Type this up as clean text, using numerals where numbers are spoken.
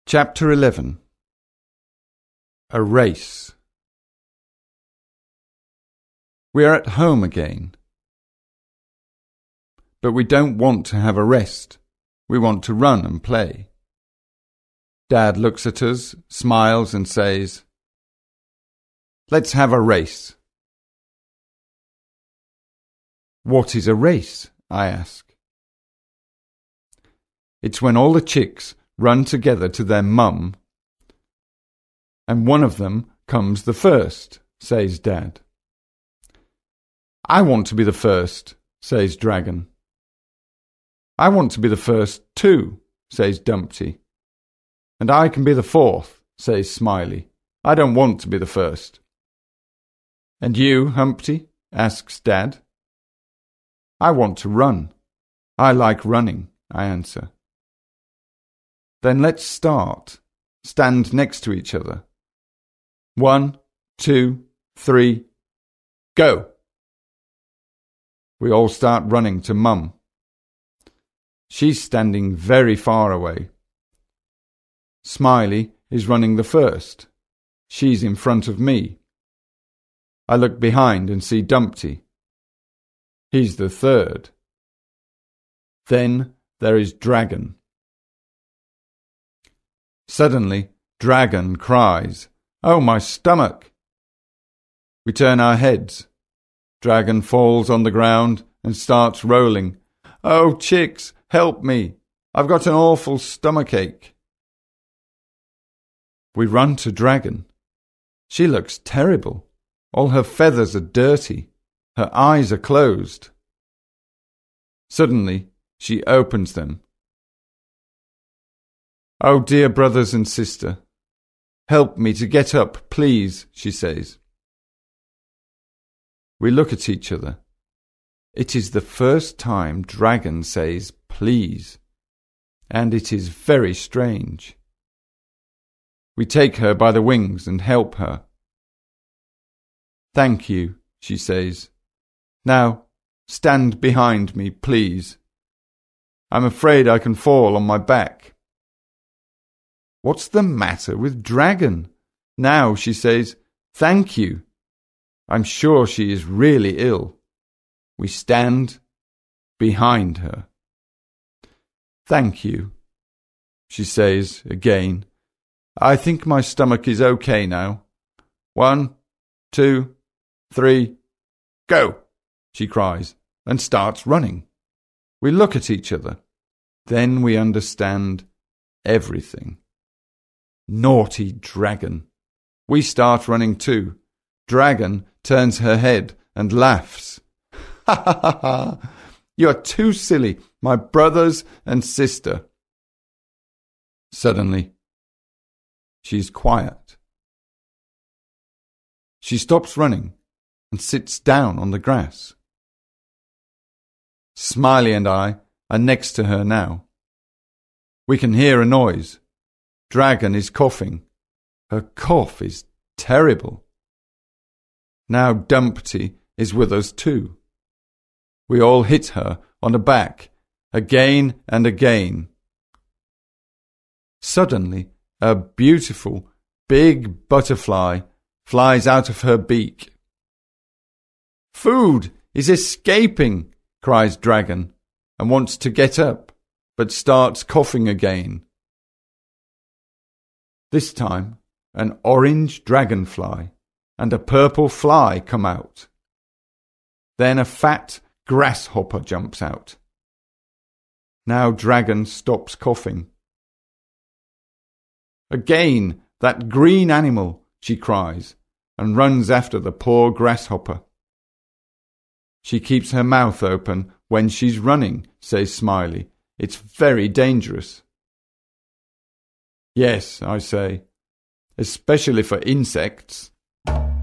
Chapter 11. A Race. We are at home again. But we don't want to have a rest. We want to run and play. Dad looks at us, smiles and says, "Let's have a race." "What is a race?" I ask. "It's when all the chicks run together to their mum, and one of them comes the first," says Dad. "I want to be the first," says Dragon. "I want to be the first too," says Dumpty. "And I can be the fourth," says Smiley. "I don't want to be the first." "And you, Humpty?" asks Dad. "I want to run. I like running," I answer. "Then let's start. Stand next to each other. 1, 2, 3, go!" We all start running to Mum. She's standing very far away. Smiley is running the first. She's in front of me. I look behind and see Dumpty. He's the third. Then there is Dragon. Suddenly, Dragon cries, "Oh, my stomach!" We turn our heads. Dragon falls on the ground and starts rolling. "Oh, chicks, help me! I've got an awful stomachache." We run to Dragon. She looks terrible. All her feathers are dirty. Her eyes are closed. Suddenly, she opens them. "Oh, dear brothers and sister, help me to get up, please," she says. We look at each other. It is the first time Dragon says please, and it is very strange. We take her by the wings and help her. "Thank you," she says. "Now, stand behind me, please. I'm afraid I can fall on my back." What's the matter with Dragon? Now she says, "Thank you." I'm sure she is really ill. We stand behind her. "Thank you," she says again. "I think my stomach is okay now. 1, 2, 3, go!" she cries and starts running. We look at each other. Then we understand everything. Naughty Dragon. We start running too. Dragon turns her head and laughs. "Ha ha ha ha! You're too silly, my brothers and sister." Suddenly, she's quiet. She stops running and sits down on the grass. Smiley and I are next to her now. We can hear a noise. Dragon is coughing. Her cough is terrible. Now Dumpty is with us too. We all hit her on the back, again and again. Suddenly, a beautiful, big butterfly flies out of her beak. "Food is escaping!" cries Dragon, and wants to get up, but starts coughing again. This time, an orange dragonfly and a purple fly come out. Then a fat grasshopper jumps out. Now Dragon stops coughing. "Again, that green animal!" she cries, and runs after the poor grasshopper. "She keeps her mouth open when she's running," says Smiley. "It's very dangerous." "Yes," I say, "especially for insects."